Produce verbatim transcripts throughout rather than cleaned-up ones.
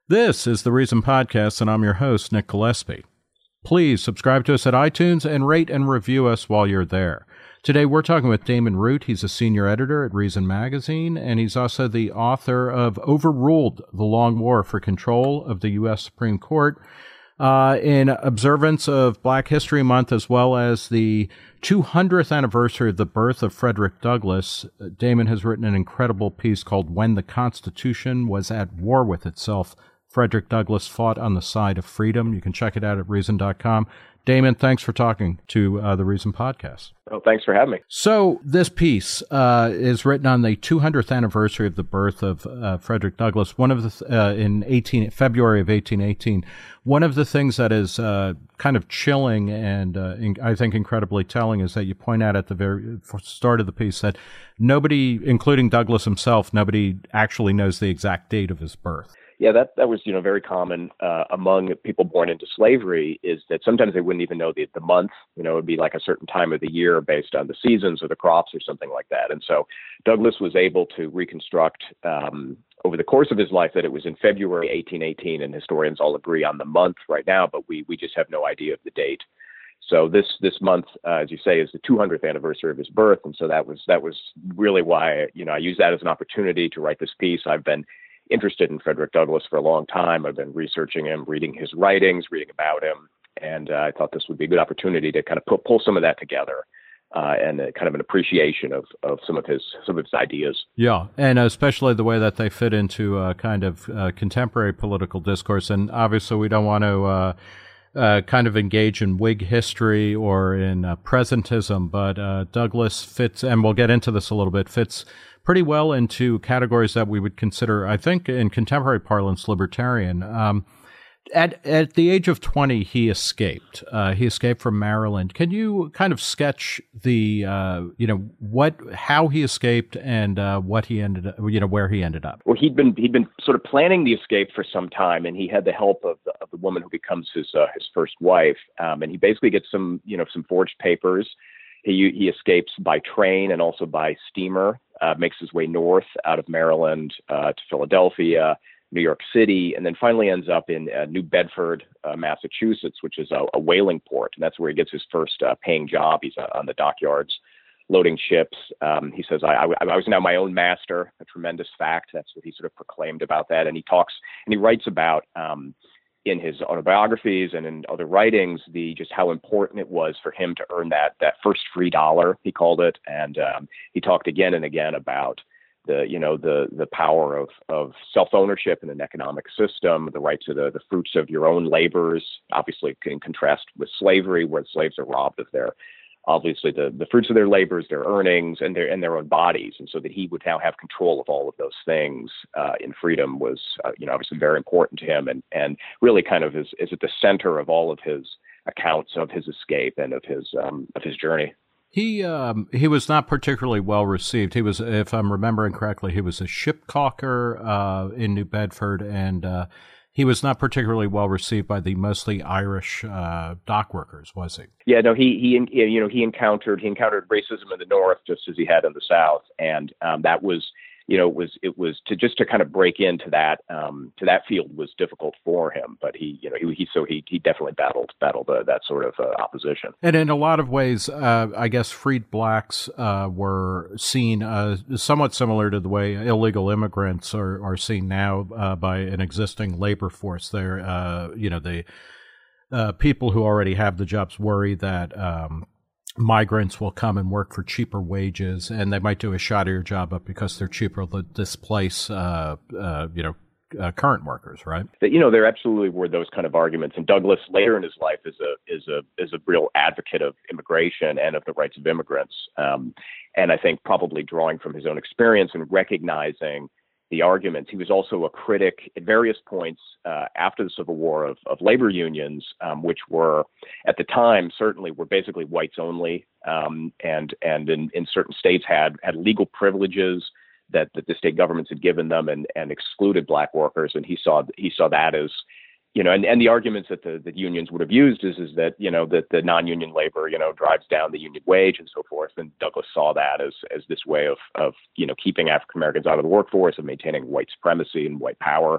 This is the Reason Podcast, and I'm your host, Nick Gillespie. Please subscribe to us at iTunes and rate and review us while you're there. Today, we're talking with Damon Root. He's a senior editor at Reason Magazine, and he's also the author of Overruled, The Long War for Control of the U S Supreme Court. Uh, in observance of Black History Month, as well as the two hundredth anniversary of the birth of Frederick Douglass, Damon has written an incredible piece called When the Constitution Was at War with Itself. Frederick Douglass Fought on the Side of Freedom. You can check it out at reason dot com. Damon, thanks for talking to uh, the Reason Podcast. Oh, thanks for having me. So this piece uh, is written on the two hundredth anniversary of the birth of uh, Frederick Douglass. One of the uh, in eighteen February of eighteen eighteen. One of the things that is uh, kind of chilling and uh, in, I think incredibly telling is that you point out at the very start of the piece that nobody, including Douglass himself, nobody actually knows the exact date of his birth. Yeah, that, that was, you know, very common uh, among people born into slavery, is that sometimes they wouldn't even know the, the month. You know, it would be like a certain time of the year based on the seasons or the crops or something like that. And so Douglass was able to reconstruct um, over the course of his life that it was in February eighteen eighteen, and historians all agree on the month right now, but we we just have no idea of the date. So this this month, uh, as you say, is the two hundredth anniversary of his birth, and so that was that was really why, you know, I use that as an opportunity to write this piece. I've been interested in Frederick Douglass for a long time. I've been researching him, reading his writings, reading about him, and uh, I thought this would be a good opportunity to kind of put, pull some of that together uh, and uh, kind of an appreciation of, of some of his some of his ideas. Yeah, and especially the way that they fit into uh, kind of uh, contemporary political discourse. And obviously, we don't want to uh, uh, kind of engage in Whig history or in uh, presentism, but uh, Douglass fits, and we'll get into this a little bit, fits pretty well into categories that we would consider, I think, in contemporary parlance, libertarian. Um, at at the age of twenty, he escaped. Uh, he escaped from Maryland. Can you kind of sketch the, uh, you know, what, how he escaped and uh, what he ended up, you know, where he ended up? Well, he'd been he'd been sort of planning the escape for some time, and he had the help of the, of the woman who becomes his uh, his first wife. Um, and he basically gets some, you know, some forged papers. He he escapes by train and also by steamer. Uh, makes his way north out of Maryland uh, to Philadelphia, New York City, and then finally ends up in uh, New Bedford, uh, Massachusetts, which is a, a whaling port. And that's where he gets his first uh, paying job. He's uh, on the dockyards loading ships. Um, he says, I, I, I was now my own master, a tremendous fact. That's what he sort of proclaimed about that. And he talks and he writes about um, in his autobiographies and in other writings, the just how important it was for him to earn that that first free dollar, he called it. And um, he talked again and again about the, you know, the the power of of self-ownership in an economic system, the right to the, the fruits of your own labors, obviously in contrast with slavery, where slaves are robbed of their, obviously the, the fruits of their labors, their earnings, and their and their own bodies. And so that he would now have control of all of those things uh, in freedom was, uh, you know, obviously very important to him, and, and really kind of is, is at the center of all of his accounts of his escape and of his um, of his journey. He um, he was not particularly well received. He was, if I'm remembering correctly, he was a ship caulker uh, in New Bedford, and uh, he was not particularly well received by the mostly Irish uh, dock workers, was he? Yeah, no, he he you know he encountered he encountered racism in the North just as he had in the South, and um, that was you know it was it was to just to kind of break into that um, to that field was difficult for him. But he you know he, he so he he definitely battled battled uh, that sort of uh, opposition. And in a lot of ways, uh, I guess freed blacks uh, were seen uh, somewhat similar to the way illegal immigrants are, are seen now uh, by an existing labor force. They're uh, you know the uh, people who already have the jobs worry that Um, migrants will come and work for cheaper wages, and they might do a shoddier job up because they're cheaper to displace, uh, uh, you know, uh, current workers, right? You know, there absolutely were those kind of arguments. And Douglass, later in his life, is a is a is a real advocate of immigration and of the rights of immigrants. Um, and I think probably drawing from his own experience and recognizing the arguments. He was also a critic at various points uh, after the Civil War of, of labor unions, um, which were at the time certainly were basically whites only, um, and and in, in certain states had had legal privileges that, that the state governments had given them and, and excluded black workers. And he saw he saw that as, you know, and, and the arguments that the, the unions would have used is is that, you know, that the non-union labor, you know, drives down the union wage and so forth. And Douglass saw that as as this way of, of you know, keeping African Americans out of the workforce and maintaining white supremacy and white power.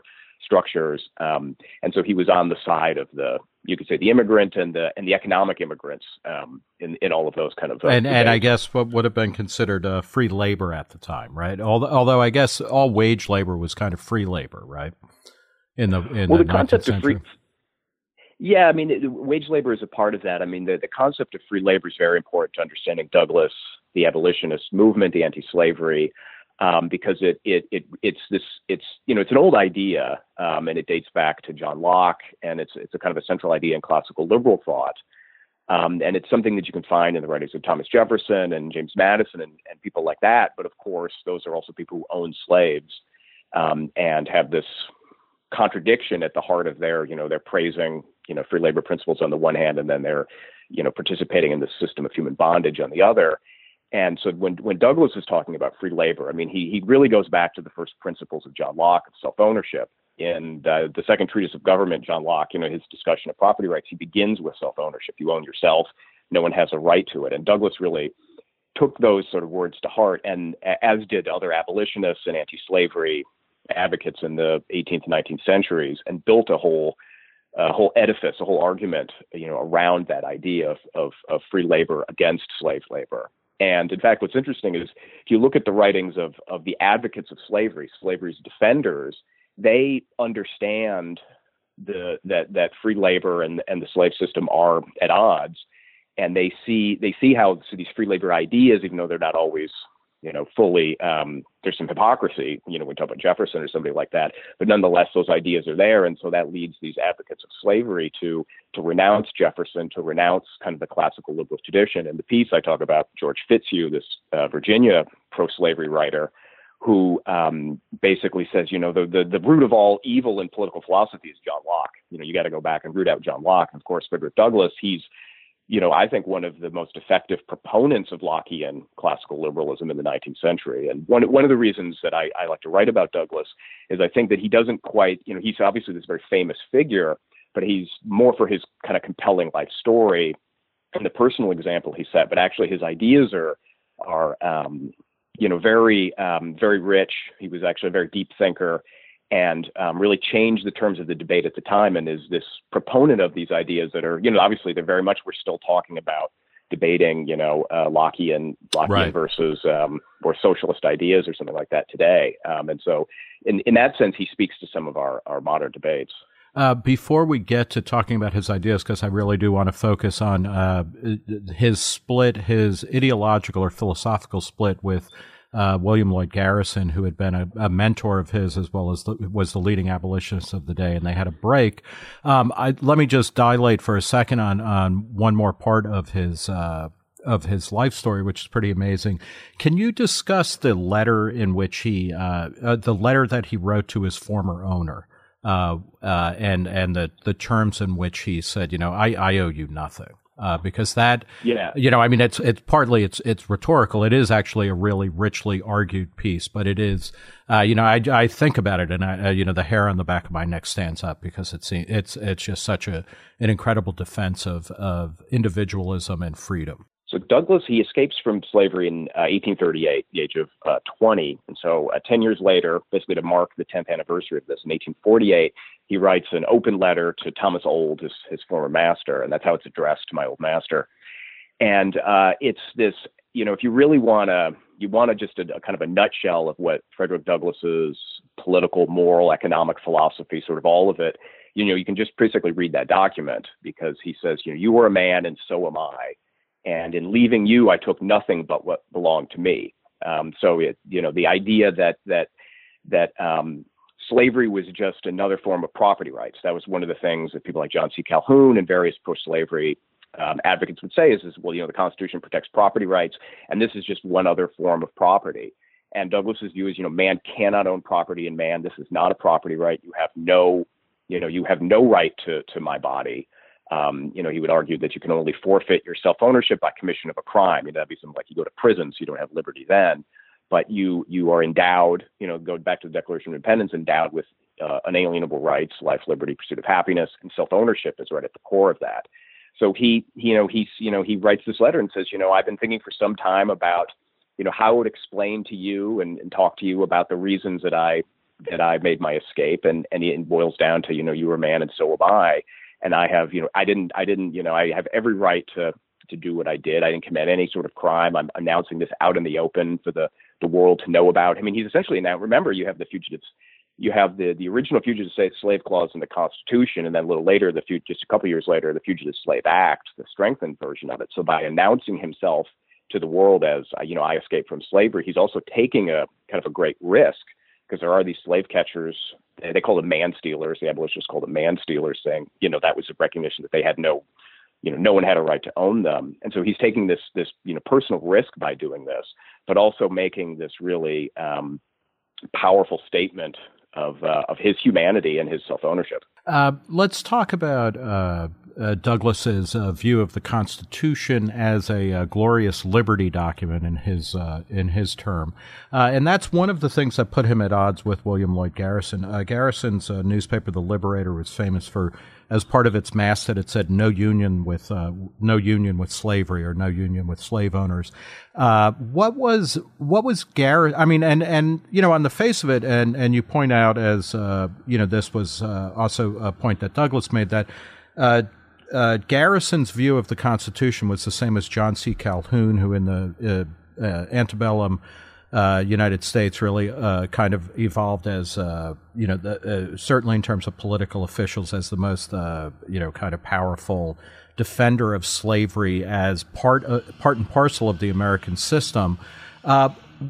structures. Um, and so he was on the side of the, you could say, the immigrant and the and the economic immigrants um, in in all of those kind of uh, and and I guess what would have been considered uh, free labor at the time, right? Although, although I guess all wage labor was kind of free labor, right? In the in well, the, the concept nineteenth of free. century. Yeah, I mean, it, wage labor is a part of that. I mean, the, the concept of free labor is very important to understanding Douglass, the abolitionist movement, the anti-slavery, um, because it, it it it's this it's you know it's an old idea, um, and it dates back to John Locke, and it's it's a kind of a central idea in classical liberal thought, um, and it's something that you can find in the writings of Thomas Jefferson and James Madison and, and people like that. But of course, those are also people who own slaves um, and have this contradiction at the heart of their, you know, they're praising, you know, free labor principles on the one hand, and then they're, you know, participating in the system of human bondage on the other. And so when, when Douglass is talking about free labor, I mean, he, he really goes back to the first principles of John Locke of self-ownership. In uh, the second treatise of government, John Locke, you know, his discussion of property rights, he begins with self-ownership. You own yourself. No one has a right to it. And Douglass really took those sort of words to heart, and as did other abolitionists and anti-slavery advocates in the eighteenth and nineteenth centuries, and built a whole a whole edifice, a whole argument, you know, around that idea of, of, of free labor against slave labor. And in fact, what's interesting is if you look at the writings of, of the advocates of slavery, slavery's defenders, they understand the that that free labor and and the slave system are at odds, and they see they see how so these free labor ideas, even though they're not always, you know, fully, um, there's some hypocrisy, you know, when we talk about Jefferson or somebody like that, but nonetheless, those ideas are there. And so that leads these advocates of slavery to, to renounce Jefferson, to renounce kind of the classical liberal tradition. In the piece, I talk about George Fitzhugh, this uh, Virginia pro-slavery writer, who um, basically says, you know, the, the, the root of all evil in political philosophy is John Locke. You know, you got to go back and root out John Locke. And of course, Frederick Douglass, he's, you know, I think one of the most effective proponents of Lockean classical liberalism in the nineteenth century. And one one of the reasons that I, I like to write about Douglass is I think that he doesn't quite, you know, he's obviously this very famous figure, but he's more for his kind of compelling life story and the personal example he set. But actually, his ideas are are um, you know very um, very rich. He was actually a very deep thinker, and um, really changed the terms of the debate at the time, and is this proponent of these ideas that are, you know, obviously they're very much, we're still talking about debating, you know, uh, Lockean, Lockean Right. versus um, or socialist ideas or something like that today. Um, and so in, in that sense, he speaks to some of our, our modern debates. Uh, before we get to talking about his ideas, because I really do want to focus on uh, his split, his ideological or philosophical split with Uh, William Lloyd Garrison, who had been a, a mentor of his as well as the, was the leading abolitionist of the day, and they had a break. Um, I, let me just dilate for a second on on one more part of his uh, of his life story, which is pretty amazing. Can you discuss the letter in which he uh, uh, the letter that he wrote to his former owner, uh, uh, and and the the terms in which he said, you know, I, I owe you nothing? Uh, because that, Yeah. you know, I mean, it's it's partly it's it's rhetorical. It is actually a really richly argued piece, but it is, uh, you know, I, I think about it, and I, uh, you know, the hair on the back of my neck stands up because it's it's it's just such a an incredible defense of of individualism and freedom. So Douglass, he escapes from slavery in uh, eighteen thirty-eight, the age of uh, twenty. And so uh, ten years later, basically to mark the tenth anniversary of this, in eighteen forty-eight, he writes an open letter to Thomas Old, his, his former master, and that's how it's addressed to my old master. And uh, it's this, you know, if you really want to, you want to just a, a kind of a nutshell of what Frederick Douglass's political, moral, economic philosophy, sort of all of it, you know, you can just basically read that document, because he says, you know, you were a man and so am I. And in leaving you, I took nothing but what belonged to me. Um, so, it, you know, the idea that that that um, slavery was just another form of property rights. That was one of the things that people like John C. Calhoun and various pro-slavery um, advocates would say is, is, well, you know, the Constitution protects property rights, and this is just one other form of property. And Douglass's view is, you know, man cannot own property in man. This is not a property right. You have no, you know, you have no right to to my body. Um, you know, he would argue that you can only forfeit your self-ownership by commission of a crime. You know, that'd be something like you go to prison, so you don't have liberty then. But you you are endowed, you know, go back to the Declaration of Independence, endowed with uh, unalienable rights, life, liberty, pursuit of happiness, and self-ownership is right at the core of that. So he, you know, he's, you know, he writes this letter and says, you know, I've been thinking for some time about, you know, how I would explain to you and, and talk to you about the reasons that I that I made my escape, and and it boils down to, you know, you were a man and so am I, and I have, you know, I didn't, I didn't, you know, I have every right to to do what I did. I didn't commit any sort of crime. I'm announcing this out in the open for the the world to know about. I mean, he's essentially now. Remember, you have the fugitives. You have the, the original Fugitive Slave Clause in the Constitution, and then a little later, the just a couple years later, the Fugitive Slave Act, the strengthened version of it. So by announcing himself to the world as, uh, you know, I escaped from slavery, he's also taking a kind of a great risk, because there are these slave catchers. They call them man stealers. The abolitionists call them man stealers, saying, you know, that was a recognition that they had no, you know, no one had a right to own them. And so he's taking this, this, you know, personal risk by doing this, but also making this really um, powerful statement of uh, of his humanity and his self-ownership. Uh, let's talk about uh, uh, Douglas's uh, view of the Constitution as a uh, glorious liberty document in his uh, in his term, uh, and that's one of the things that put him at odds with William Lloyd Garrison. Uh, Garrison's uh, newspaper, The Liberator, was famous for, as part of its masthead, it said "No union with uh, no union with slavery" or "No union with slave owners." Uh, what was what was Garrison? I mean, and and you know, on the face of it, and and you point out, as uh, you know, this was uh, also a point that Douglas made, that uh, uh, Garrison's view of the Constitution was the same as John C. Calhoun, who in the uh, uh, antebellum Uh, United States really uh, kind of evolved as, uh, you know, the, uh, certainly in terms of political officials, as the most, uh, you know, kind of powerful defender of slavery as part uh, part and parcel of the American system. Uh,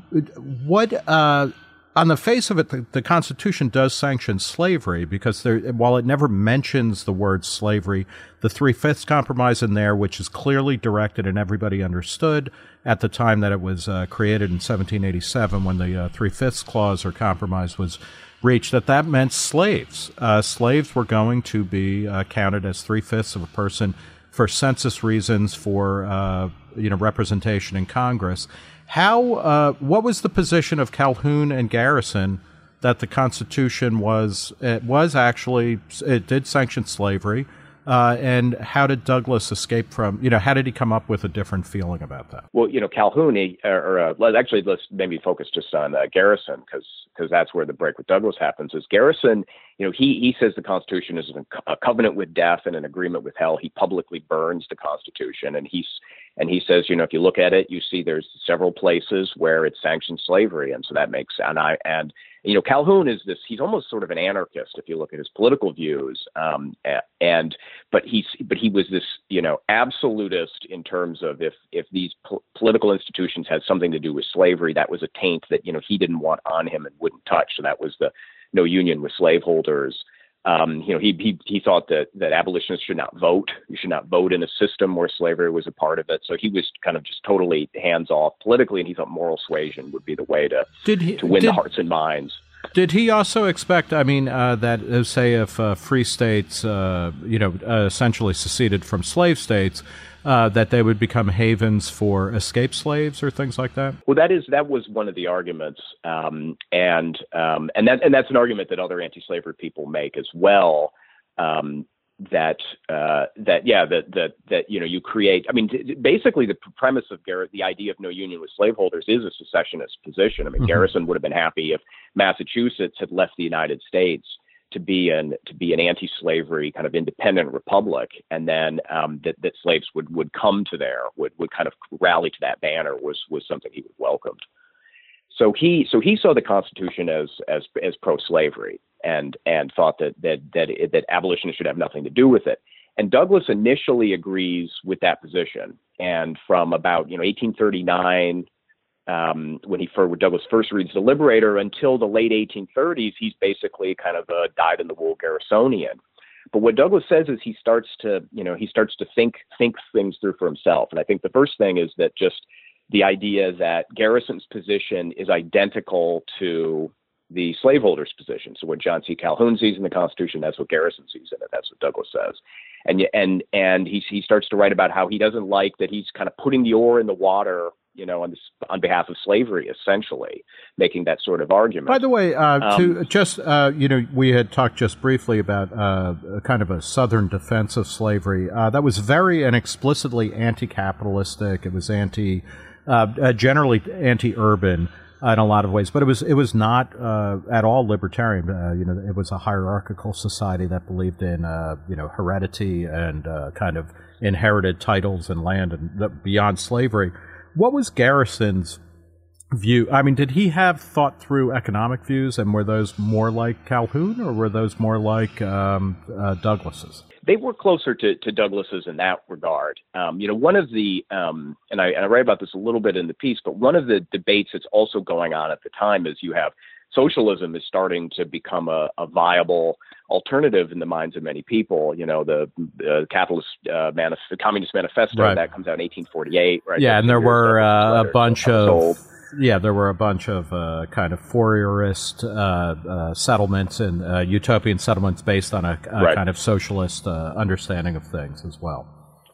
what, uh, on the face of it, the, the Constitution does sanction slavery, because there, while it never mentions the word slavery, the Three-Fifths Compromise in there, which is clearly directed and everybody understood at the time that it was uh, created in seventeen eighty-seven, when the uh, Three-Fifths Clause or Compromise was reached, that that meant slaves. Uh, slaves were going to be uh, counted as three-fifths of a person for census reasons, for uh, you know, representation in Congress. How, uh, what was the position of Calhoun and Garrison that the Constitution was, it was actually, it did sanction slavery, uh, and how did Douglas escape from, you know, how did he come up with a different feeling about that? Well, you know, Calhoun, he, or uh, let, actually, let's maybe focus just on uh, Garrison, because because that's where the break with Douglas happens. Is Garrison, you know, he he says the Constitution is a covenant with death and an agreement with hell. He publicly burns the Constitution, and he's and he says, you know, if you look at it, you see there's several places where it sanctions slavery, and so that makes and I and you know, Calhoun is this. He's almost sort of an anarchist if you look at his political views, um, and but he's but he was this, you know, absolutist in terms of if if these po- political institutions had something to do with slavery, that was a taint that, you know, he didn't want on him and wouldn't touch. So that was the no union with slaveholders. Um, you know, he he he thought that that abolitionists should not vote. You should not vote in a system where slavery was a part of it. So he was kind of just totally hands off politically, and he thought moral suasion would be the way to did he, to win did, the hearts and minds. Did he also expect? I mean, uh, that uh, say if uh, free states, uh, you know, uh, essentially seceded from slave states, uh, that they would become havens for escaped slaves or things like that? Well, that is that was one of the arguments, um, and um, and that and that's an argument that other anti-slavery people make as well. Um, that uh, that yeah that that that you know you create. I mean, t- basically the premise of Garrett, the idea of no union with slaveholders, is a secessionist position. I mean, mm-hmm. Garrison would have been happy if Massachusetts had left the United States to be an to be an anti-slavery kind of independent republic, and then um, that that slaves would, would come to there, would would kind of rally to that banner, was was something he would welcomed. So he so he saw the Constitution as as as pro-slavery, and and thought that that that that abolitionists should have nothing to do with it. And Douglas initially agrees with that position, and from about you know eighteen thirty-nine. Um, when he first, when Douglas first reads The Liberator, until the late eighteen thirties, he's basically kind of a dyed-in-the-wool Garrisonian. But what Douglas says is he starts to, you know, he starts to think think things through for himself. And I think the first thing is that just the idea that Garrison's position is identical to the slaveholders' position. So what John C. Calhoun sees in the Constitution, that's what Garrison sees in it. That's what Douglas says. And and and he he starts to write about how he doesn't like that he's kind of putting the oar in the water, you know, on this, on behalf of slavery, essentially, making that sort of argument. By the way, uh, um, to just, uh, you know, we had talked just briefly about uh, a kind of a Southern defense of slavery. Uh, that was very and explicitly anti-capitalistic. It was anti, uh, uh, generally anti-urban. in a lot of ways. But it was it was not uh, at all libertarian. Uh, you know, it was a hierarchical society that believed in uh, you know heredity and uh, kind of inherited titles and land and the, beyond slavery. What was Garrison's view? I mean, did he have thought through economic views, and were those more like Calhoun, or were those more like um, uh, Douglas's? They were closer to, to Douglas's in that regard. Um, you know, one of the, um, and, I, and I write about this a little bit in the piece, but one of the debates that's also going on at the time is you have socialism is starting to become a, a viable alternative in the minds of many people. You know, the, the capitalist, uh, manif- the Communist Manifesto, right. that comes out in eighteen forty-eight. Right? Yeah, and there were uh, a bunch of... Sold. Yeah, there were a bunch of uh, kind of Fourierist uh, uh, settlements and uh, utopian settlements based on a, a right. kind of socialist uh, understanding of things as well.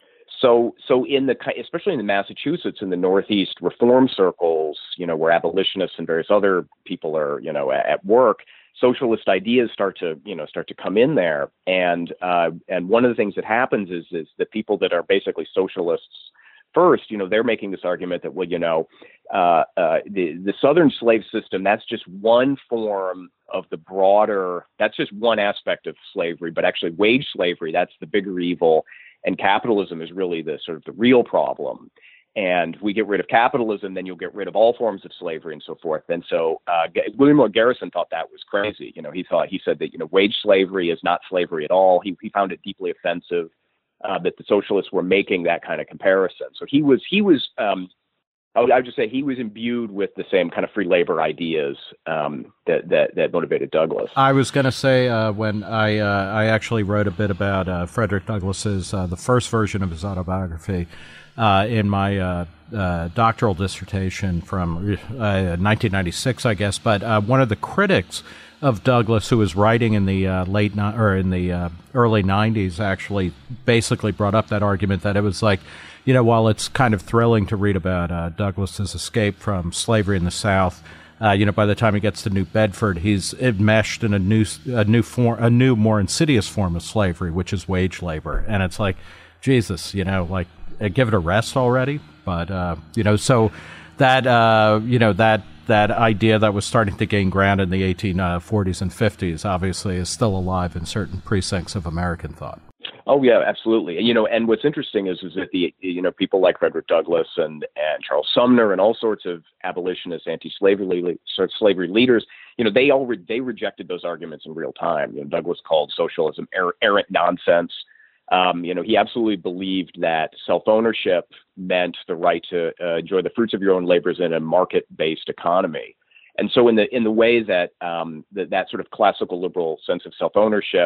So, so in the especially in the Massachusetts, in the Northeast reform circles, you know, where abolitionists and various other people are, you know, at work, socialist ideas start to, you know, start to come in there, and uh, and one of the things that happens is is that people that are basically socialists first, you know, they're making this argument that, well, you know, uh, uh, the, the Southern slave system, that's just one form of the broader, that's just one aspect of slavery, but actually wage slavery, that's the bigger evil. And capitalism is really the sort of the real problem. And if we get rid of capitalism, then you'll get rid of all forms of slavery and so forth. And so uh, William Lloyd Garrison thought that was crazy. You know, he thought, he said that, you know, wage slavery is not slavery at all. He, he found it deeply offensive. Uh, that the socialists were making that kind of comparison. So he was, he was, um, I would, I would just say he was imbued with the same kind of free labor ideas um, that, that that motivated Douglas. I was going to say uh, when I uh, I actually wrote a bit about uh, Frederick Douglass's uh, the first version of his autobiography uh, in my uh, uh, doctoral dissertation from uh, nineteen ninety-six, I guess. But uh, one of the critics of Douglas, who was writing in the uh, late ni- or in the uh, early nineties, actually basically brought up that argument that it was like, you know, while it's kind of thrilling to read about uh, Douglas's escape from slavery in the South, uh, you know, by the time he gets to New Bedford, he's enmeshed in a new, a new form, a new, more insidious form of slavery, which is wage labor, and it's like, Jesus, you know, like give it a rest already. But uh, you know, so that uh, you know that. that idea that was starting to gain ground in the eighteen forties and fifties obviously is still alive in certain precincts of American thought. Oh yeah, absolutely. You know, and what's interesting is is that the you know people like Frederick Douglass and and Charles Sumner and all sorts of abolitionists, anti-slavery sort of slavery leaders, you know, they all re- they rejected those arguments in real time. You know, Douglass called socialism er- errant nonsense. Um, you know, he absolutely believed that self-ownership meant the right to uh, enjoy the fruits of your own labors in a market-based economy. And so in the in the way that um, that, that sort of classical liberal sense of self-ownership,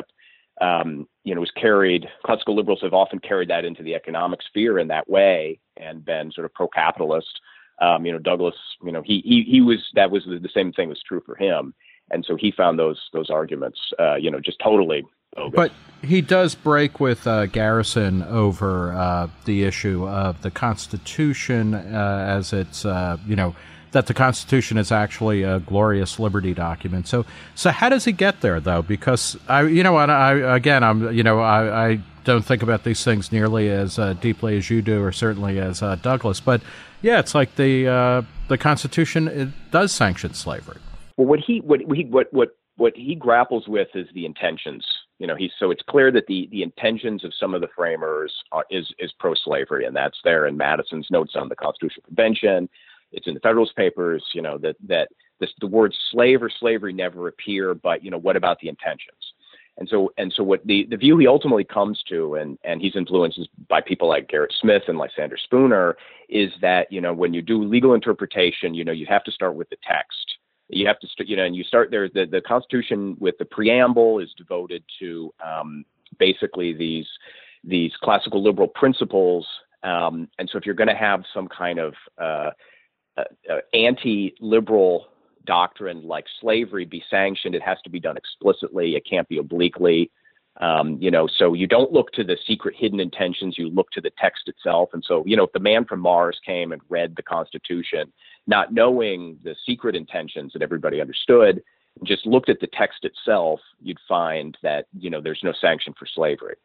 um, you know, was carried, classical liberals have often carried that into the economic sphere in that way and been sort of pro-capitalist. Um, you know, Douglass, you know, he he he was, that was the, the same thing was true for him. And so he found those those arguments, uh, you know, just totally bogus. But he does break with uh, Garrison over uh, the issue of the Constitution uh, as it's, uh, you know, that the Constitution is actually a glorious liberty document. So, so how does he get there, though? Because I, you know, I, I again, I'm, you know, I, I don't think about these things nearly as uh, deeply as you do, or certainly as uh, Douglas. But yeah, it's like the uh, the Constitution, it does sanction slavery. Well, what he what he what what what he grapples with is the intentions. You know, he's so it's clear that the the intentions of some of the framers are, is is pro-slavery, and that's there in Madison's notes on the Constitutional Convention. It's in the Federalist Papers. You know that that this, the words slave or slavery never appear, but you know what about the intentions? And so and so what the, the view he ultimately comes to, and and he's influenced by people like Gerrit Smith and Lysander Spooner, is that you know when you do legal interpretation, you know you have to start with the text. You have to, st- you know, and you start there. The, the Constitution with the preamble is devoted to um, basically these these classical liberal principles. Um, and so, if you're going to have some kind of uh, uh, uh, anti-liberal doctrine like slavery be sanctioned, it has to be done explicitly. It can't be obliquely. Um, you know, so you don't look to the secret hidden intentions, you look to the text itself. And so, you know, if the man from Mars came and read the Constitution, not knowing the secret intentions that everybody understood, just looked at the text itself, you'd find that, you know, there's no sanction for slavery.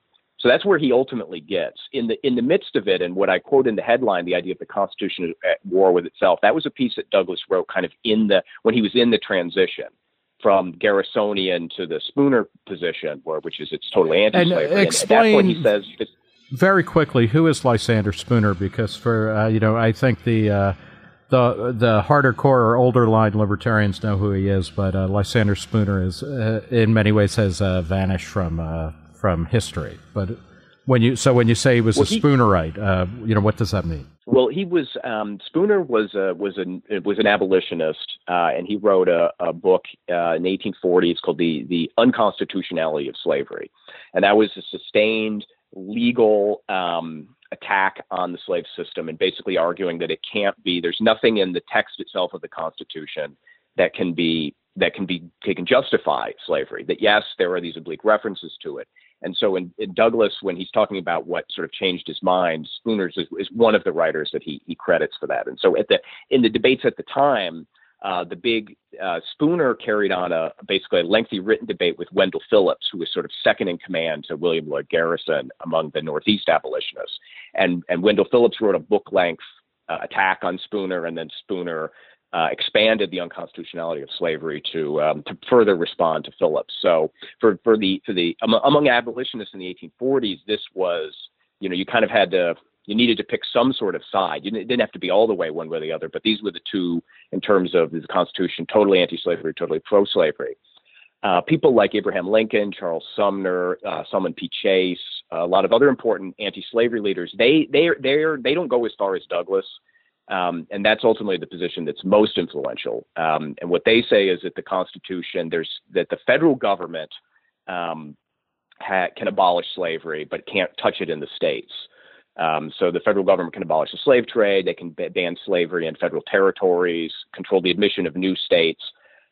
So that's where he ultimately gets. In the in the midst of it, and what I quote in the headline, the idea of the Constitution at war with itself, that was a piece that Douglass wrote kind of in the when he was in the transition from Garrisonian to the Spooner position, where which is it's totally anti-slavery. And explain and at that point he says very quickly who is Lysander Spooner, because for uh, you know I think the uh, the the harder core or older line libertarians know who he is, but uh, Lysander Spooner is uh, in many ways has uh, vanished from. Uh, from history. But when you so when you say he was well, a he, Spoonerite, uh, you know, what does that mean? Well, he was um, Spooner was a, was an was an abolitionist, uh, and he wrote a, a book uh, in the eighteen forties called the the Unconstitutionality of Slavery, and that was a sustained legal um, attack on the slave system, and basically arguing that it can't be. There's nothing in the text itself of the Constitution that can be that can be can justify slavery. That yes, there are these oblique references to it. And so in, in Douglass, when he's talking about what sort of changed his mind, Spooner is, is one of the writers that he, he credits for that. And so at the in the debates at the time, uh, the big uh, Spooner carried on a basically a lengthy written debate with Wendell Phillips, who was sort of second in command to William Lloyd Garrison among the Northeast abolitionists. And, and Wendell Phillips wrote a book-length uh, attack on Spooner, and then Spooner Uh, expanded the unconstitutionality of slavery to um, to further respond to Phillips. So for for the for the among, among abolitionists in the eighteen forties, this was you know you kind of had to you needed to pick some sort of side. You didn't, it didn't have to be all the way one way or the other, but these were the two in terms of the Constitution: totally anti-slavery, totally pro-slavery. Uh, people like Abraham Lincoln, Charles Sumner, uh, Salmon P. Chase, uh, a lot of other important anti-slavery leaders. They they they they don't go as far as Douglass. Um, and that's ultimately the position that's most influential. Um, and what they say is that the Constitution, there's that the federal government um, ha- can abolish slavery, but can't touch it in the states. Um, so the federal government can abolish the slave trade, they can b- ban slavery in federal territories, control the admission of new states.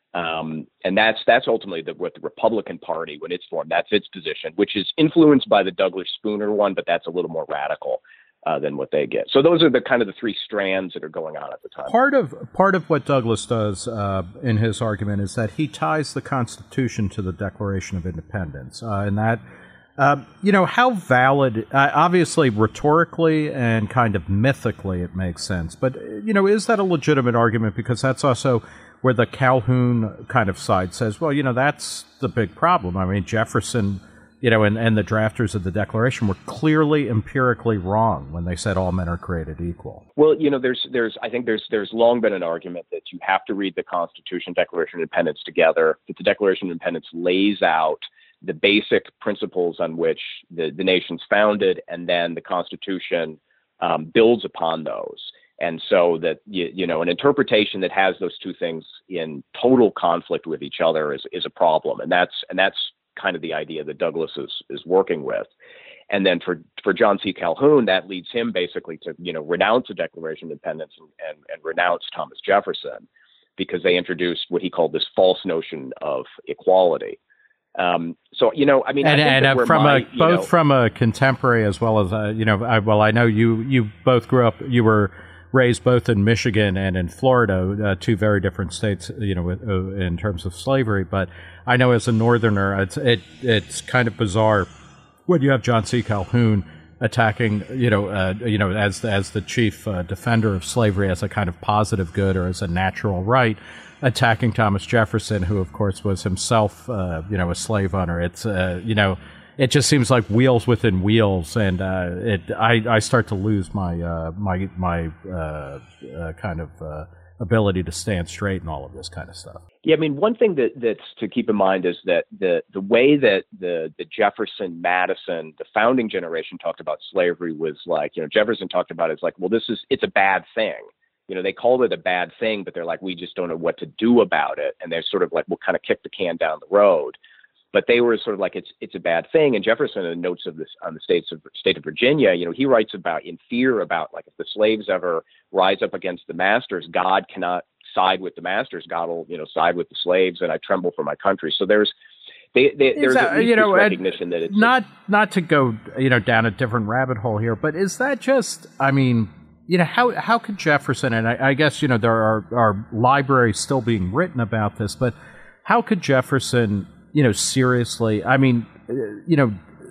Um, and that's that's ultimately the, what the Republican Party, when it's formed, that's its position, which is influenced by the Douglass Spooner one, but that's a little more radical. Uh, than what they get. So those are the kind of the three strands that are going on at the time. Part of part of what Douglass does uh, in his argument is that he ties the Constitution to the Declaration of Independence, uh, and that uh, you know how valid. Uh, obviously, rhetorically and kind of mythically, it makes sense. But you know, is that a legitimate argument? Because that's also where the Calhoun kind of side says, well, you know, that's the big problem. I mean, Jefferson. You know, and, and the drafters of the Declaration were clearly empirically wrong when they said all men are created equal. Well, you know, there's, there's, I think there's, there's long been an argument that you have to read the Constitution, Declaration of Independence together. That the Declaration of Independence lays out the basic principles on which the, the nation's founded, and then the Constitution um, builds upon those. And so that you, you know, an interpretation that has those two things in total conflict with each other is is a problem, and that's and that's. kind of the idea that Douglass is, is working with. And then for, for John C. Calhoun, that leads him basically to, you know, renounce the Declaration of Independence and, and, and renounce Thomas Jefferson, because they introduced what he called this false notion of equality. Um, so, you know, I mean, and, I think and uh, from my, a, both know, from a contemporary as well as, uh, you know, I, well, I know you, you both grew up, you were raised both in Michigan and in Florida, uh, two very different states, you know, uh, in terms of slavery. But I know as a Northerner, it's it, it's kind of bizarre when you have John C. Calhoun attacking, you know, uh, you know, as as the chief uh, defender of slavery as a kind of positive good or as a natural right, attacking Thomas Jefferson, who of course was himself, uh, you know, a slave owner. It's, uh, you know. It just seems like wheels within wheels, and uh, it. I, I start to lose my uh, my my uh, uh, kind of uh, ability to stand straight and all of this kind of stuff. Yeah, I mean, one thing that that's to keep in mind is that the the way that the the Jefferson, Madison, the founding generation talked about slavery was like, you know, Jefferson talked about it as like, well, this is it's a bad thing. You know, they called it a bad thing, but they're like, we just don't know what to do about it, and they're sort of like, we'll kind of kick the can down the road. But they were sort of like, it's it's a bad thing. And Jefferson, in notes of this on the states of state of Virginia, you know, he writes about in fear about like if the slaves ever rise up against the masters, God cannot side with the masters. God will, you know, side with the slaves, and I tremble for my country. So there's they, they, there's that, at least you know, this recognition that it's not not to go, you know, down a different rabbit hole here, but is that just? I mean, you know, how how could Jefferson, and I, I guess, you know, there are are libraries still being written about this, but how could Jefferson, you know, seriously, I mean, you know,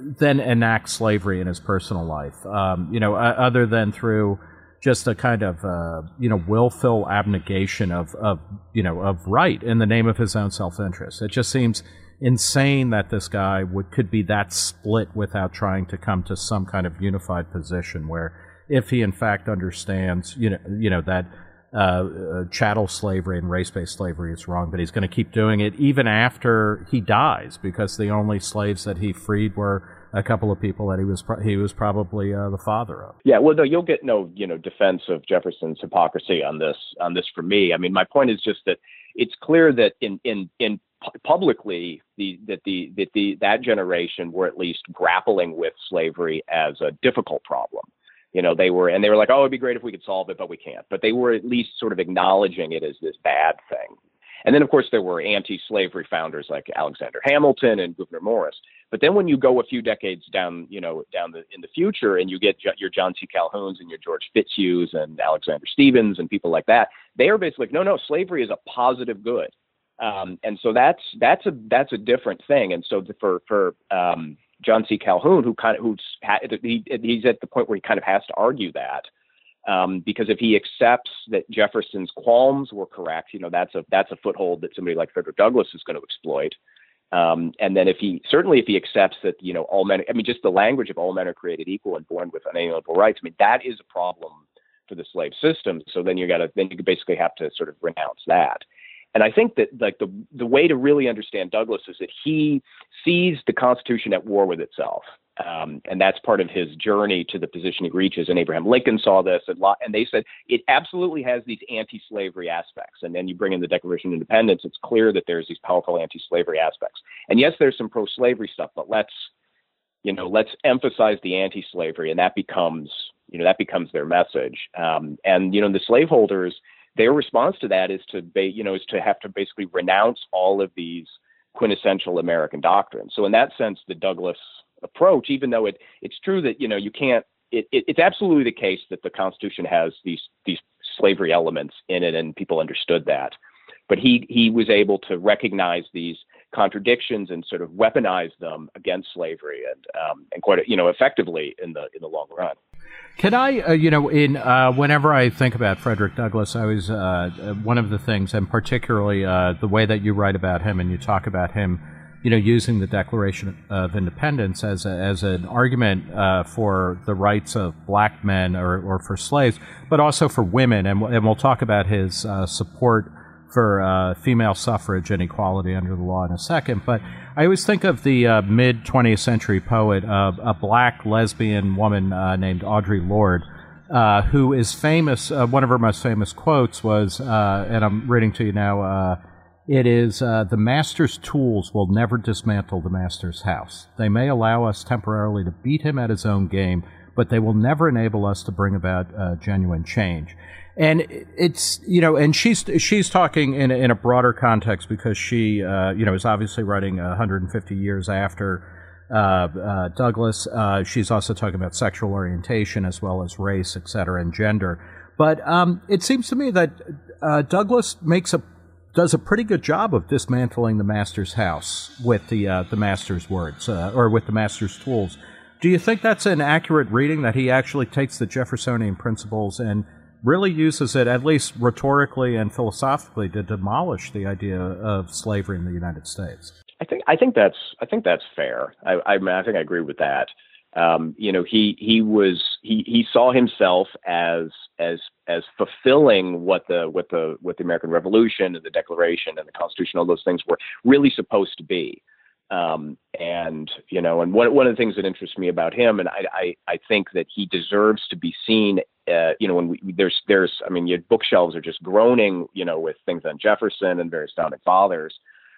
then enact slavery in his personal life, um, you know, uh, other than through just a kind of, uh, you know, willful abnegation of, of, you know, of right in the name of his own self-interest. It just seems insane that this guy would could be that split without trying to come to some kind of unified position where, if he in fact understands, you know, you know that uh, uh, chattel slavery and race-based slavery is wrong, but he's going to keep doing it even after he dies, because the only slaves that he freed were a couple of people that he was pro- he was probably uh, the father of. Yeah, well, no, you'll get no, you know, defense of Jefferson's hypocrisy on this on this from me. I mean, my point is just that it's clear that in in in publicly the that the that the that generation were at least grappling with slavery as a difficult problem. You know, they were and they were like, oh, it'd be great if we could solve it, but we can't. But they were at least sort of acknowledging it as this bad thing. And then, of course, there were anti-slavery founders like Alexander Hamilton and Gouverneur Morris. But then when you go a few decades down, you know, down the, in the future, and you get your John C. Calhouns and your George Fitzhughs and Alexander Stephens and people like that, they are basically like, no, no, slavery is a positive good. Um, and so that's that's a that's a different thing. And so for for um, John C. Calhoun, who kind of who's he, he's at the point where he kind of has to argue that. Um, because if he accepts that Jefferson's qualms were correct, you know, that's a that's a foothold that somebody like Frederick Douglass is going to exploit. Um, and then if he certainly if he accepts that, you know, all men, I mean, just the language of all men are created equal and born with unalienable rights, I mean, that is a problem for the slave system. So then you got to then you basically have to sort of renounce that. And I think that like the the way to really understand Douglass is that he sees the Constitution at war with itself. Um, and that's part of his journey to the position he reaches. And Abraham Lincoln saw this a lot, and they said it absolutely has these anti-slavery aspects. And then you bring in the Declaration of Independence, it's clear that there's these powerful anti-slavery aspects. And yes, there's some pro-slavery stuff, but let's, you know, let's emphasize the anti-slavery, and that becomes, you know, that becomes their message. Um, and you know, the slaveholders, their response to that is to, ba- you know, is to have to basically renounce all of these quintessential American doctrines. So in that sense, the Douglass approach, even though it it's true that, you know, you can't, it, it, it's absolutely the case that the Constitution has these these slavery elements in it, and people understood that. But he he was able to recognize these contradictions and sort of weaponize them against slavery, and um, and quite, you know, effectively in the in the long run. Can I, uh, you know, in uh, whenever I think about Frederick Douglass, I was uh, one of the things, and particularly uh, the way that you write about him and you talk about him, you know, using the Declaration of Independence as a, as an argument uh, for the rights of black men or, or for slaves, but also for women, and, and we'll talk about his uh, support for uh, female suffrage and equality under the law in a second. But I always think of the uh, mid-twentieth century poet, uh, a black lesbian woman uh, named Audre Lorde, uh, who is famous. Uh, one of her most famous quotes was, uh, and I'm reading to you now, uh, it is, uh, the master's tools will never dismantle the master's house. They may allow us temporarily to beat him at his own game, but they will never enable us to bring about uh, genuine change. And it's, you know, and she's she's talking in a, in a broader context because she, uh, you know, is obviously writing one hundred fifty years after uh, uh, Douglass. Uh, she's also talking about sexual orientation as well as race, et cetera, and gender. But um, it seems to me that uh, Douglass makes a does a pretty good job of dismantling the master's house with the uh, the master's words uh, or with the master's tools. Do you think that's an accurate reading, that he actually takes the Jeffersonian principles and really uses it, at least rhetorically and philosophically, to demolish the idea of slavery in the United States? I think I think that's I think that's fair. I I, mean, I think I agree with that. Um, you know, he he was he he saw himself as as as fulfilling what the what the what the American Revolution and the Declaration and the Constitution, all those things were really supposed to be. Um, and, you know, and one, one of the things that interests me about him, and I, I, I think that he deserves to be seen, uh, you know, when we, there's, there's, I mean, your bookshelves are just groaning, you know, with things on Jefferson and various founding fathers.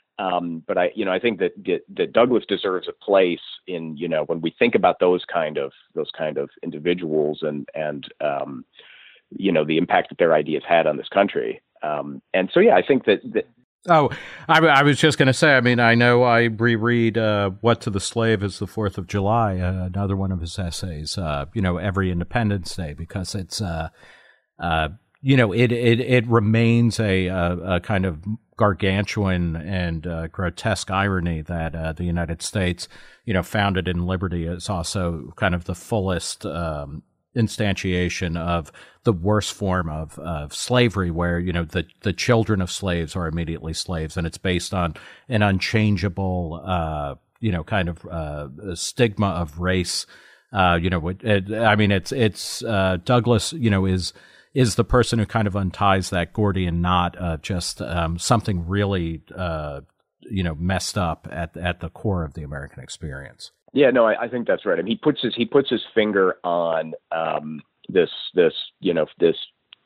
Um, but I, you know, I think that, that, that Douglass deserves a place in, you know, when we think about those kind of, those kind of individuals and, and, um, you know, the impact that their ideas had on this country. Um, and so, yeah, I think that, that Oh, I, I was just going to say, I mean, I know I reread uh, What to the Slave is the Fourth of July, uh, another one of his essays, uh, you know, every Independence Day, because it's, uh, uh, you know, it, it, it remains a, a, a kind of gargantuan and uh, grotesque irony that uh, the United States, you know, founded in liberty, is also kind of the fullest um, instantiation of the worst form of, of slavery, where, you know, the, the children of slaves are immediately slaves, and it's based on an unchangeable, uh, you know, kind of uh, stigma of race. Uh, you know, it, it, I mean, it's it's uh, Douglass, you know, is is the person who kind of unties that Gordian knot of just um, something really, uh, you know, messed up at at the core of the American experience. Yeah, no, I, I think that's right. I mean, he puts his he puts his finger on um, this this you know this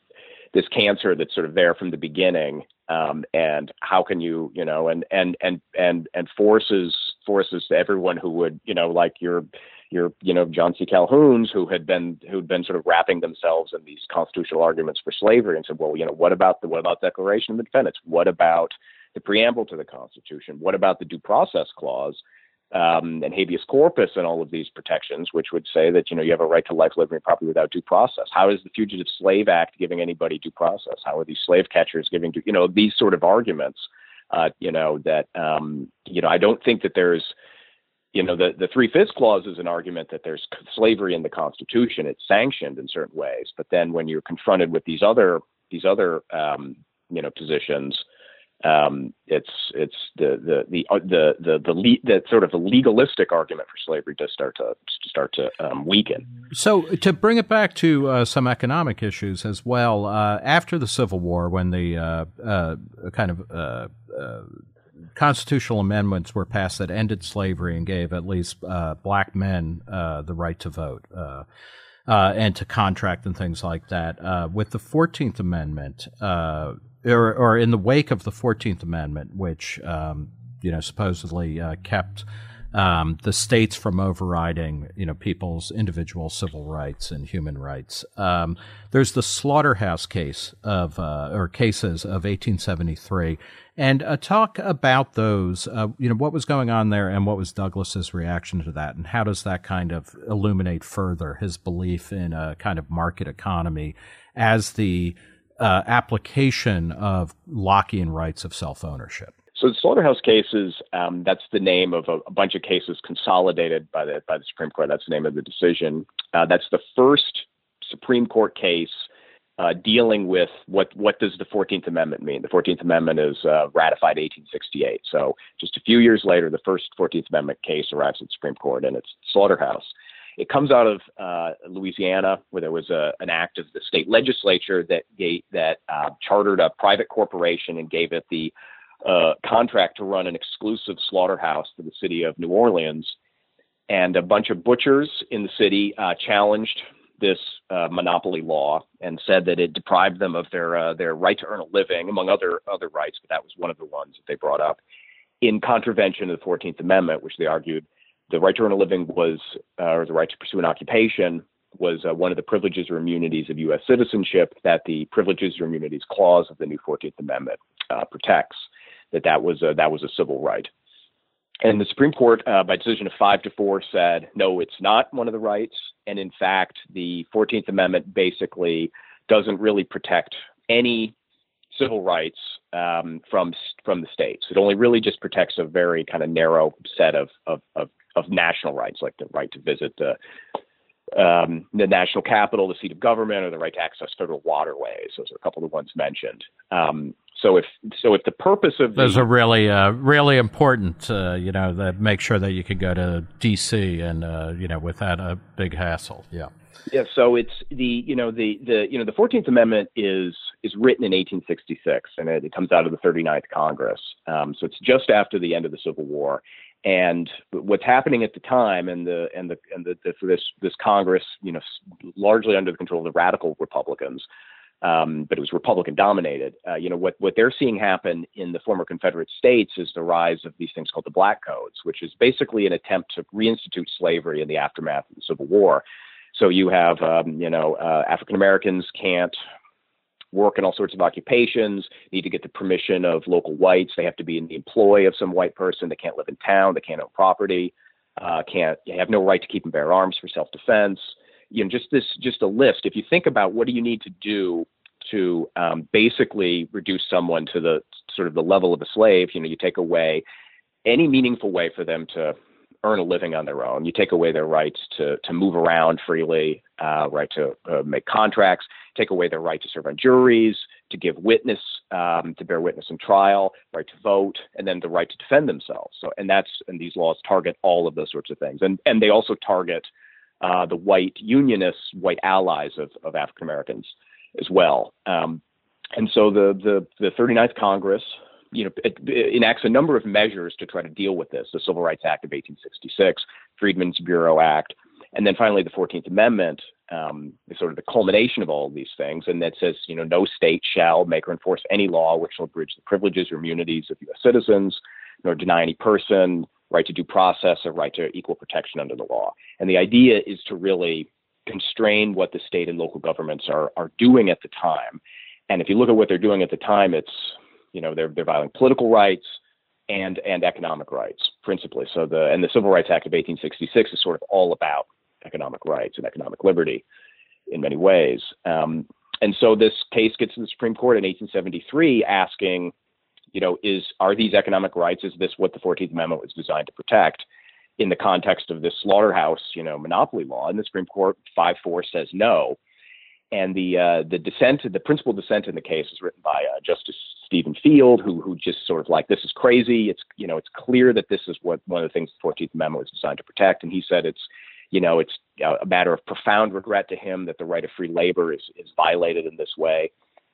this cancer that's sort of there from the beginning, um, and how can you you know and and and and and forces forces to everyone who would you know like your your you know John C. Calhoun's who had been who'd been sort of wrapping themselves in these constitutional arguments for slavery and said, well, you know, what about the what about the Declaration of Independence? What about the preamble to the Constitution? What about the Due Process Clause? Um, and habeas corpus and all of these protections, which would say that, you know, you have a right to life, liberty, and property without due process. How is the Fugitive Slave Act giving anybody due process? How are these slave catchers giving, due, you know, these sort of arguments, uh, you know, that, um, you know, I don't think that there's, you know, the, the Three-Fifths Clause is an argument that there's slavery in the Constitution. It's sanctioned in certain ways. But then when you're confronted with these other, these other, um, you know, positions, Um, it's it's the the the uh, the the the, le- the sort of the legalistic argument for slavery does start to start to um, weaken. So to bring it back to uh, some economic issues as well, uh, after the Civil War, when the uh, uh, kind of uh, uh, constitutional amendments were passed that ended slavery and gave at least uh, black men uh, the right to vote. Uh, Uh, and to contract and things like that. Uh, with the fourteenth Amendment, uh, or, or in the wake of the fourteenth Amendment, which, um, you know, supposedly uh, kept um, the states from overriding, you know, people's individual civil rights and human rights. Um, there's the Slaughterhouse case of, uh, or cases of eighteen seventy-three. And uh, talk about those, uh, you know, what was going on there and what was Douglass's reaction to that, and how does that kind of illuminate further his belief in a kind of market economy as the uh, application of Lockean rights of self-ownership? So the Slaughterhouse cases, um, that's the name of a, a bunch of cases consolidated by the by the Supreme Court. That's the name of the decision. Uh, that's the first Supreme Court case Uh, dealing with what what does the fourteenth Amendment mean? The fourteenth Amendment is uh, ratified eighteen sixty-eight. So just a few years later, the first fourteenth Amendment case arrives at the Supreme Court, and it's Slaughterhouse. It comes out of uh, Louisiana, where there was a, an act of the state legislature that gave, that uh, chartered a private corporation and gave it the uh, contract to run an exclusive slaughterhouse for the city of New Orleans. And a bunch of butchers in the city uh, challenged this uh, monopoly law and said that it deprived them of their uh, their right to earn a living, among other other rights, but that was one of the ones that they brought up, in contravention of the fourteenth Amendment, which they argued the right to earn a living was, uh, or the right to pursue an occupation was uh, one of the privileges or immunities of U S citizenship that the Privileges or Immunities Clause of the new fourteenth Amendment uh, protects, that that was, a, that was a civil right. And the Supreme Court, uh, by decision of five to four, said, no, it's not one of the rights. And in fact, the fourteenth Amendment basically doesn't really protect any civil rights um, from from the states. It only really just protects a very kind of narrow set of of, of, of national rights, like the right to visit the um, the national capital, the seat of government, or the right to access federal waterways. Those are a couple of the ones mentioned. Um, So if so, if the purpose of those the, are really uh, really important, uh, you know, that make sure that you can go to D C and uh, you know without a big hassle. Yeah. Yeah. So it's the you know the the you know the fourteenth Amendment is is written in eighteen sixty-six, and it, it comes out of the thirty-ninth Congress. Um, so it's just after the end of the Civil War. And what's happening at the time, and the and the and the, the for this this Congress, you know, largely under the control of the radical Republicans. Um, but it was Republican dominated. Uh, you know, what, what they're seeing happen in the former Confederate states is the rise of these things called the Black Codes, which is basically an attempt to reinstitute slavery in the aftermath of the Civil War. So you have, um, you know, uh, African Americans can't work in all sorts of occupations, need to get the permission of local whites. They have to be in the employ of some white person. They can't live in town. They can't own property. Uh, can't have no right to keep and bear arms for self-defense. You know, just this, just a list. If you think about what do you need to do to um, basically reduce someone to the sort of the level of a slave. You know, you take away any meaningful way for them to earn a living on their own. You take away their rights to to move around freely, uh, right to uh, make contracts, take away their right to serve on juries, to give witness, um, to bear witness in trial, right to vote, and then the right to defend themselves. So, and that's and these laws target all of those sorts of things, and and they also target uh, the white unionists, white allies of of African Americans as well. Um, and so the the the thirty-ninth Congress, you know, it, it enacts a number of measures to try to deal with this: the Civil Rights Act of eighteen sixty-six, Freedmen's Bureau Act, and then finally the fourteenth Amendment, um, is sort of the culmination of all of these things. And that says, you know, no state shall make or enforce any law which shall abridge the privileges or immunities of U S citizens, nor deny any person right to due process or right to equal protection under the law. And the idea is to really constrain what the state and local governments are are doing at the time. And if you look at what they're doing at the time, it's, you know, they're they're violating political rights and and economic rights principally. So the and the Civil Rights Act of eighteen sixty-six is sort of all about economic rights and economic liberty in many ways. Um, and so this case gets to the Supreme Court in eighteen seventy-three, asking, you know, is are these economic rights? Is this what the fourteenth Amendment was designed to protect in the context of this slaughterhouse, you know, monopoly law? And the Supreme Court five four says no. And the uh, the dissent, the principal dissent in the case is written by uh, Justice Stephen Field, who who just sort of like, this is crazy. It's, you know, it's clear that this is what one of the things the fourteenth Amendment was designed to protect. And he said it's, you know, it's a matter of profound regret to him that the right of free labor is is violated in this way.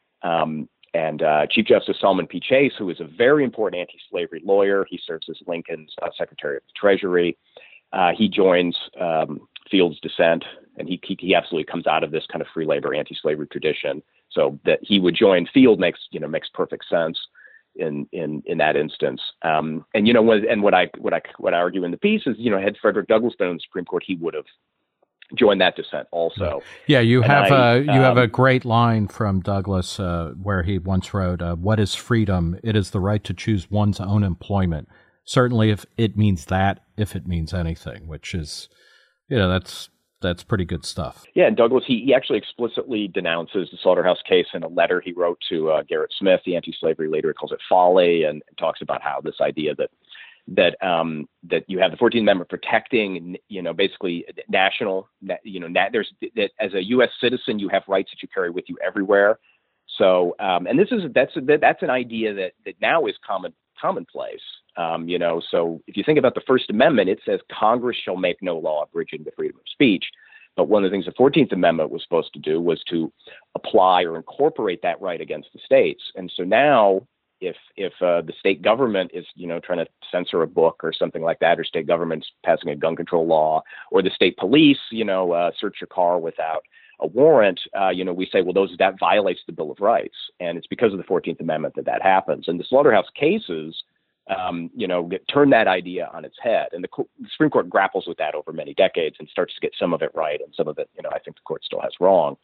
Um, and uh, Chief Justice Salmon P. Chase, who is a very important anti-slavery lawyer, he serves as Lincoln's uh, Secretary of the Treasury. Uh, he joins um, Field's dissent, and he, he he absolutely comes out of this kind of free labor, anti-slavery tradition. So that he would join Field makes you know makes perfect sense in in in that instance. Um, and you know what and what I what I what I argue in the piece is, you know, had Frederick Douglass been in the Supreme Court, he would have joined that dissent also. Yeah, you and have I, a you um, have a great line from Douglass uh, where he once wrote, uh, "What is freedom? It is the right to choose one's own employment. Certainly, if it means that, if it means anything," which is, you know, that's that's pretty good stuff. Yeah, and Douglass, he, he actually explicitly denounces the slaughterhouse case in a letter he wrote to uh, Gerrit Smith, the anti-slavery leader. He calls it folly, and talks about how this idea that that um, that you have the fourteenth Amendment protecting, you know, basically national, you know, nat, there's that as a U S citizen, you have rights that you carry with you everywhere. So, um, and this is that's that's an idea that that now is common commonplace. Um, you know, so if you think about the First Amendment, it says Congress shall make no law abridging the freedom of speech. But one of the things the fourteenth Amendment was supposed to do was to apply or incorporate that right against the states. And so now, if if uh, the state government is, you know, trying to censor a book or something like that, or state government's passing a gun control law, or the state police, you know, uh, search your car without a warrant, uh, you know, we say, well, those that violates the Bill of Rights, and it's because of the fourteenth Amendment that that happens. And the slaughterhouse cases, um, you know, get, turn that idea on its head, and the, the Supreme Court grapples with that over many decades and starts to get some of it right, and some of it, you know, I think the court still has wrong.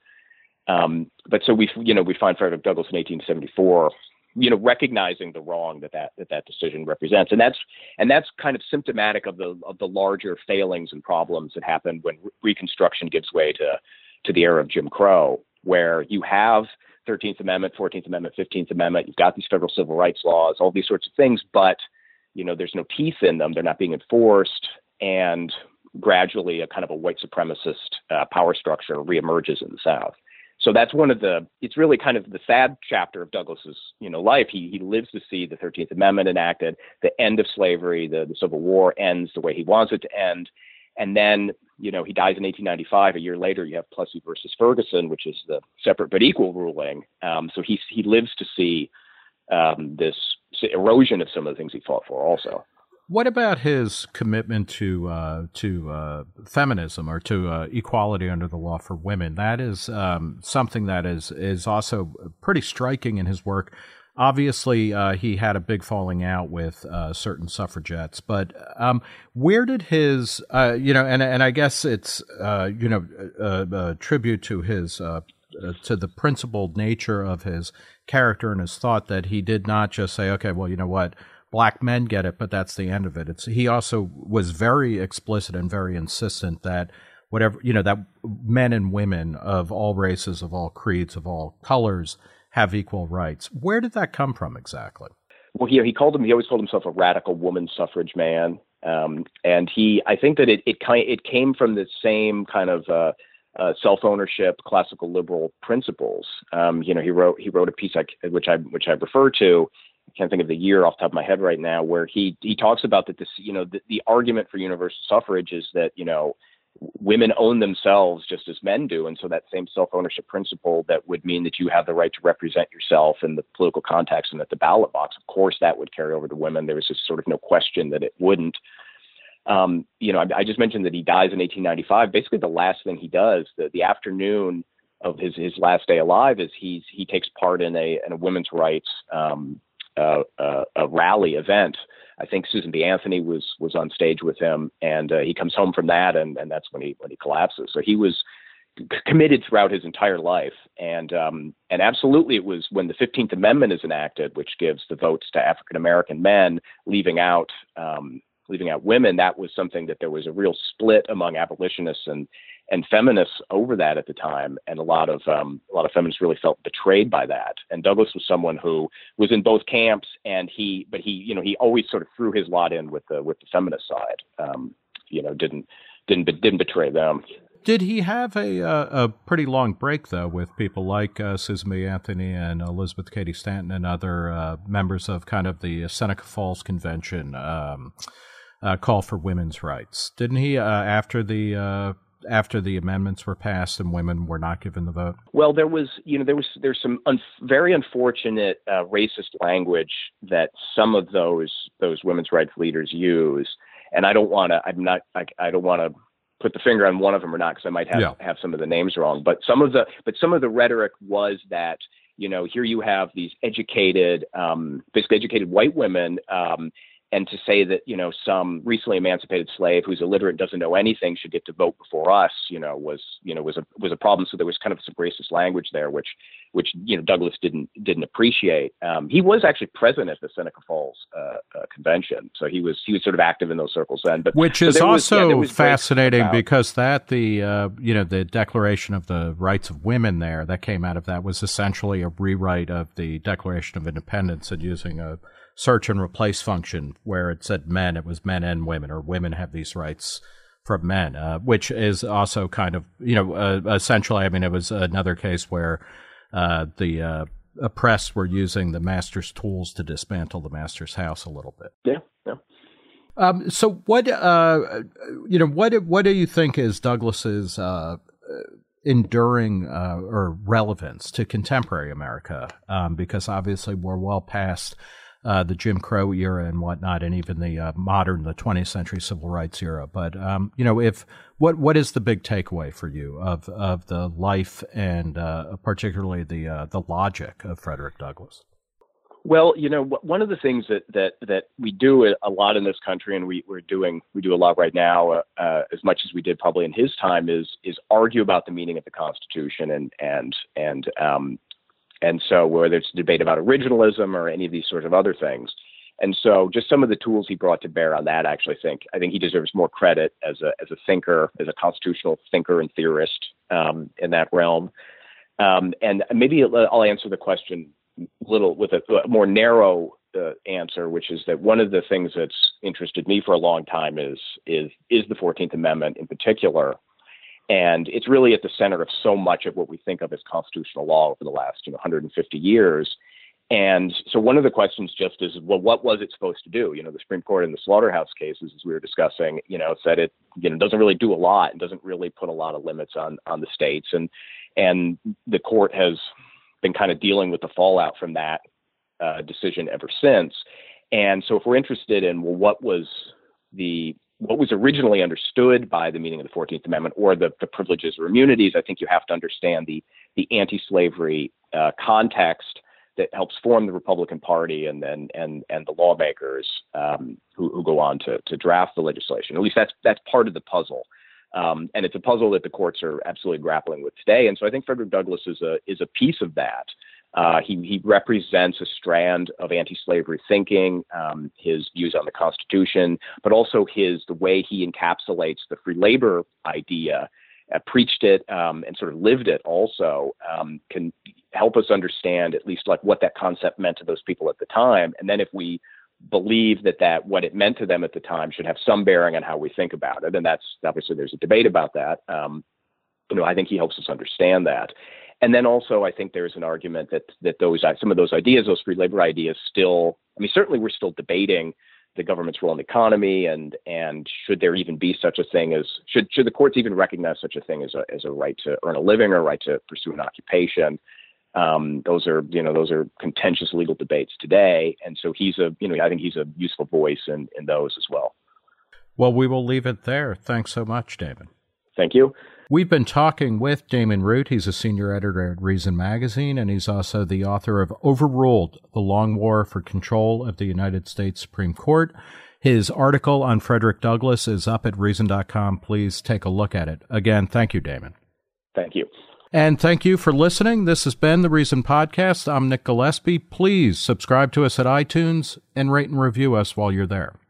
Um, but so we, you know, we find Frederick Douglass in eighteen seventy-four, you know, recognizing the wrong that that, that that decision represents, and that's and that's kind of symptomatic of the of the larger failings and problems that happened when Reconstruction gives way to to the era of Jim Crow, where you have thirteenth Amendment, fourteenth Amendment, fifteenth Amendment, you've got these federal civil rights laws, all these sorts of things, but, you know, there's no teeth in them. They're not being enforced. And gradually a kind of a white supremacist uh, power structure reemerges in the South. So that's one of the, it's really kind of the sad chapter of Douglass's, you know, life. He he lives to see the thirteenth Amendment enacted, the end of slavery, the, the Civil War ends the way he wants it to end. And then, you know, he dies in eighteen ninety-five. A year later, you have Plessy versus Ferguson, which is the separate but equal ruling. Um, so he he lives to see um, this erosion of some of the things he fought for also. What about his commitment to uh, to uh, feminism or to uh, equality under the law for women? That is um, something that is is also pretty striking in his work. Obviously, uh, he had a big falling out with uh, certain suffragettes, but um, where did his, uh, you know, and and I guess it's, uh, you know, a, a tribute to his, uh, uh, to the principled nature of his character and his thought that he did not just say, okay, well, you know what, black men get it, but that's the end of it. It's he also was very explicit and very insistent that whatever, you know, that men and women of all races, of all creeds, of all colors have equal rights. Where did that come from exactly? Well, he, he called him, he always called himself a radical woman suffrage man. Um, and he, I think that it, it kind, it came from the same kind of, uh, uh, self-ownership, classical liberal principles. Um, you know, he wrote, he wrote a piece I, which I, which I refer to, I can't think of the year off the top of my head right now, where he, he talks about that this, you know, the, the argument for universal suffrage is that, you know, women own themselves just as men do. And so that same self-ownership principle that would mean that you have the right to represent yourself in the political context and at the ballot box, of course, that would carry over to women. There was just sort of no question that it wouldn't. Um, you know, I, I just mentioned that he dies in eighteen ninety-five. Basically, the last thing he does, the, the afternoon of his, his last day alive, is he's, he takes part in a, in a women's rights um, uh, uh, a rally event. I think Susan B. Anthony was was on stage with him, and uh, he comes home from that, and, and that's when he when he collapses. So he was c- committed throughout his entire life, and um, and absolutely, it was when the fifteenth Amendment is enacted, which gives the votes to African American men, leaving out um, leaving out women. That was something that there was a real split among abolitionists and and feminists over that at the time, and a lot of um, a lot of feminists really felt betrayed by that. And Douglass was someone who was in both camps, and he, but he, you know, he always sort of threw his lot in with the with the feminist side. Um, you know, didn't didn't didn't betray them. Did he have a uh, a pretty long break though, with people like uh, Susan B. Anthony and Elizabeth Cady Stanton and other uh, members of kind of the Seneca Falls Convention um, uh, call for women's rights? Didn't he uh, after the uh, after the amendments were passed and women were not given the vote? Well, there was, you know, there was, there's some un- very unfortunate uh, racist language that some of those, those women's rights leaders use. And I don't want to, I'm not, I, I don't want to put the finger on one of them or not, because I might have, yeah. have some of the names wrong, but some of the, but some of the rhetoric was that, you know, here you have these educated, um, basically educated white women, um, and to say that, you know, some recently emancipated slave who's illiterate, doesn't know anything, should get to vote before us, you know, was, you know, was a, was a problem. So there was kind of some racist language there, which, which, you know, Douglass didn't, didn't appreciate. Um, he was actually present at the Seneca Falls uh, uh, convention. So he was, he was sort of active in those circles then, but which is so also was, yeah, fascinating because that the, uh, you know, the Declaration of the Rights of Women there that came out of that was essentially a rewrite of the Declaration of Independence, and using a search and replace function where it said men, it was men and women, or women have these rights from men, uh, which is also kind of, you know, uh, essentially, I mean, it was another case where uh, the uh, oppressed were using the master's tools to dismantle the master's house a little bit. Yeah, yeah. Um, so what, uh, you know, what, what do you think is Douglass's uh, enduring uh, or relevance to contemporary America? Um, because obviously we're well past Uh, the Jim Crow era and whatnot, and even the uh, modern, the twentieth century civil rights era. But um, you know, if what what is the big takeaway for you of of the life and uh, particularly the uh, the logic of Frederick Douglass? Well, you know, one of the things that that that we do a lot in this country, and we we're doing we do a lot right now, uh, uh, as much as we did probably in his time, is is argue about the meaning of the Constitution, and and and um, And so whether it's debate about originalism or any of these sorts of other things. And so just some of the tools he brought to bear on that, actually think, I think he deserves more credit as a, as a thinker, as a constitutional thinker and theorist um, in that realm. Um, and maybe I'll answer the question a little with a, a more narrow uh, answer, which is that one of the things that's interested me for a long time is, is, is the fourteenth Amendment in particular. And it's really at the center of so much of what we think of as constitutional law over the last, you know, one hundred fifty years. And so one of the questions just is, well, what was it supposed to do? You know, the Supreme Court in the Slaughterhouse cases, as we were discussing, you know, said it, you know, doesn't really do a lot and doesn't really put a lot of limits on, on the states. And, and the court has been kind of dealing with the fallout from that uh, decision ever since. And so if we're interested in, well, what was the what was originally understood by the meaning of the fourteenth Amendment, or the, the privileges or immunities, I think you have to understand the, the anti-slavery uh, context that helps form the Republican Party and then and, and the lawmakers um, who, who go on to, to draft the legislation. At least that's that's part of the puzzle. Um, and it's a puzzle that the courts are absolutely grappling with today. And so I think Frederick Douglass is a is a piece of that. Uh, he, he represents a strand of anti-slavery thinking, um, his views on the Constitution, but also his the way he encapsulates the free labor idea, uh, preached it, um, and sort of lived it also, um, can help us understand at least like what that concept meant to those people at the time. And then if we believe that, that what it meant to them at the time should have some bearing on how we think about it, and that's obviously there's a debate about that. Um, you know, I think he helps us understand that. And then also, I think there's an argument that that those some of those ideas, those free labor ideas, still. I mean, certainly we're still debating the government's role in the economy, and and should there even be such a thing as should should the courts even recognize such a thing as a as a right to earn a living or a right to pursue an occupation. Um, those are you know those are contentious legal debates today, and so he's a you know I think he's a useful voice in in those as well. Well, we will leave it there. Thanks so much, Damon. Thank you. We've been talking with Damon Root. He's a senior editor at Reason Magazine, and he's also the author of Overruled, The Long War for Control of the United States Supreme Court. His article on Frederick Douglass is up at reason dot com. Please take a look at it. Again, thank you, Damon. Thank you. And thank you for listening. This has been the Reason Podcast. I'm Nick Gillespie. Please subscribe to us at iTunes and rate and review us while you're there.